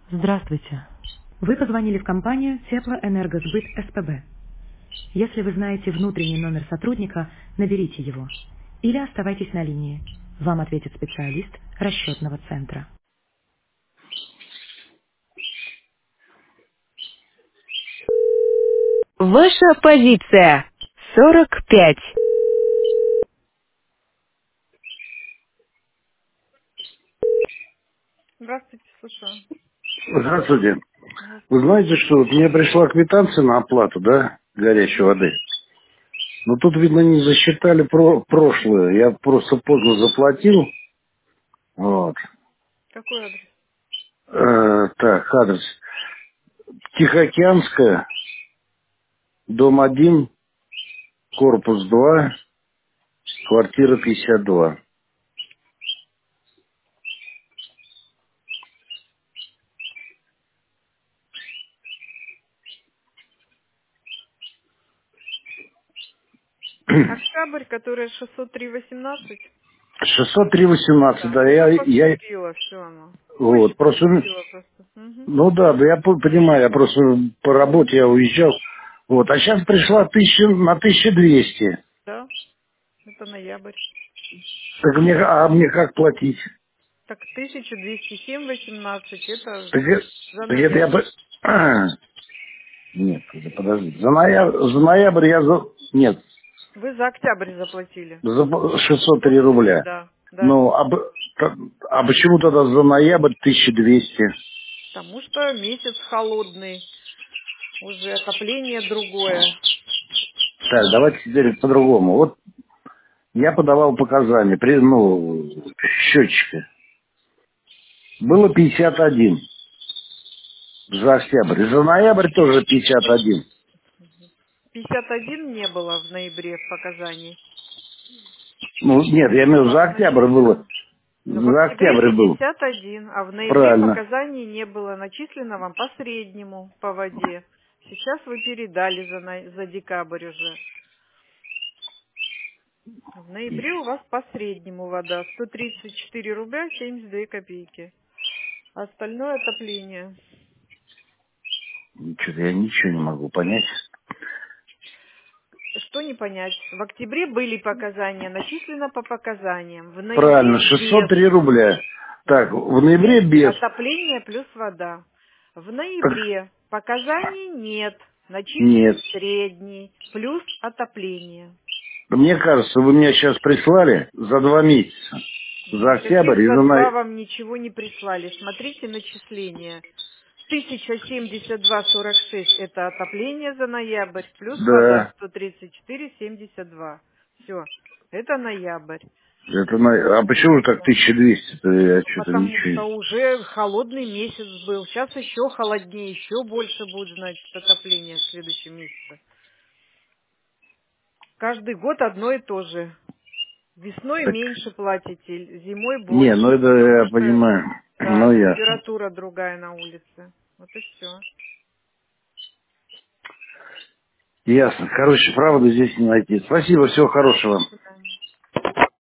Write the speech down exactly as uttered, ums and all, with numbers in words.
Здравствуйте. Вы позвонили в компанию Теплоэнергосбыт СПБ. Если вы знаете внутренний номер сотрудника, наберите его. Или оставайтесь на линии. Вам ответит специалист расчетного центра. Ваша позиция. сорок пять. Здравствуйте, слушаю. Здравствуйте. Вы Здравствуйте. знаете, что вот мне пришла квитанция на оплату, да, горячей воды. Но тут, видно, не засчитали про прошлое. Я просто поздно заплатил. Вот. Какой адрес? Э, так, адрес. Тихоокеанская, дом один, корпус два, квартира пятьдесят два. Октябрь, который шестьсот три восемнадцать. шестьсот три восемнадцать, Да, да, ну я, там я, поступило все оно. Позже вот, просто, поступило просто. Мгм. ну да, да, я по- понимаю, я просто по работе я уезжал, вот, а сейчас пришла тысяча, на тысячу двести. Да, это ноябрь. Так мне, а мне как платить? Так тысяча двести семь восемнадцать это Так, э- за так это я... ноябрь. по- А, нет, это подожди. За ноябрь, за ноябрь я за... Нет, Вы за октябрь заплатили. за шестьсот три шестьсот три, рубля. да, да. Ну, а, б- та- а почему тогда за ноябрь тысяча двести? Потому что месяц холодный, уже отопление другое. Так, давайте теперь по-другому. Вот я подавал показания, при, ну, счетчика. Было пятьдесят один за октябрь. И за ноябрь тоже пятьдесят один. пятьдесят один не было в ноябре в показании. Ну, нет, я имею в У виду, вас за октябрь было. начислено. Но в За октябре октябрь был. пятьдесят один, а в ноябре Правильно. показаний не было. Начислено вам по среднему по воде. Сейчас вы передали за, на- за декабрь уже. В ноябре у вас по среднему вода сто тридцать четыре рубля семьдесят две копейки. Остальное отопление. Что-то я ничего не могу понять. Что не понять? В октябре были показания, начислено по показаниям. В Правильно, ноябре шестьсот без. три рубля. Так, в ноябре без. Отопление плюс вода. В Так, ноябре показаний нет. нет. Начислен средний плюс отопление. Мне кажется, вы меня сейчас прислали за два месяца. За Никаких октябрь и за за два ноябрь. вам ничего не прислали. Смотрите начисление. тысяча семьдесят два сорок шесть это отопление за ноябрь, плюс вода Да. сто тридцать четыре семьдесят два. Все. Это ноябрь. Это на... А почему же так тысяча двести-то? Я Ну, что-то потому ничего что не... уже холодный месяц был. Сейчас еще холоднее, еще больше будет, значит, отопление в следующем месяце. Каждый год одно и то же. Весной Так, меньше платите, зимой не, ну больше, это потому я что, понимаю. да, Ну, ясно. температура другая на улице. Вот и все. Ясно. Короче, правду здесь не найти. Спасибо, всего хорошего.